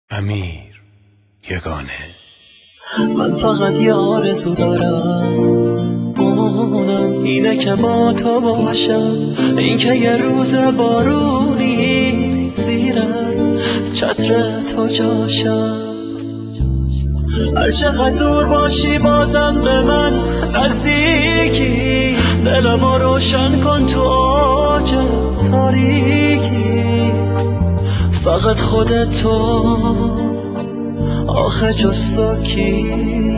امیر یگانه. من فقط یه آرزو دارم، اونم اینه که با تو باشم، این که یه روز بارونی زیر چتر تو جاشم. هر چقدر دور باشی بازم به من نزدیکی، دلمو روشن کن تو اوج تاریکی. فقط خودت تو، آخه جز تو کی؟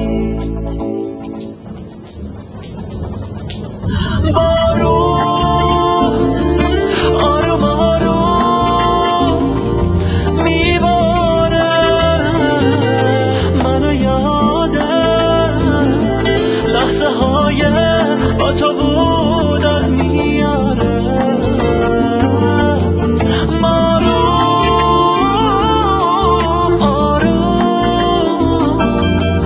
بارون آروم آروم میباره، منو یادم لحظه های با تو بودن میاره. آروم آروم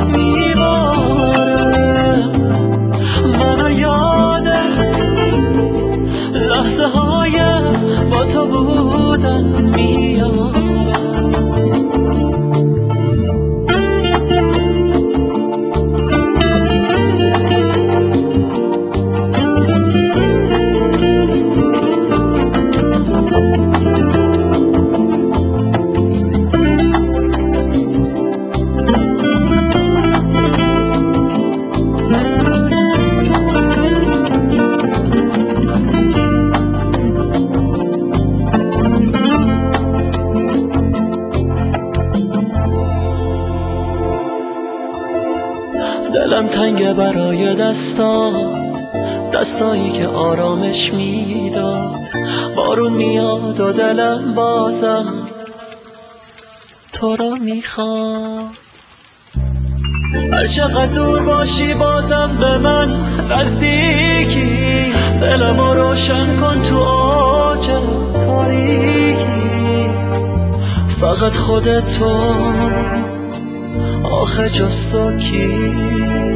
میباره، منو یادم لحظه های با تو بودن میاره. دلم تنگه برای دستایی که آرامش میداد. بارون میاد و دلم بازم تو رو میخواد. هر چقدر دور باشی بازم به من نزدیکی، دلمو روشن کن تو اوج تاریکی. فقط خودت تو، آخه جز تو کی؟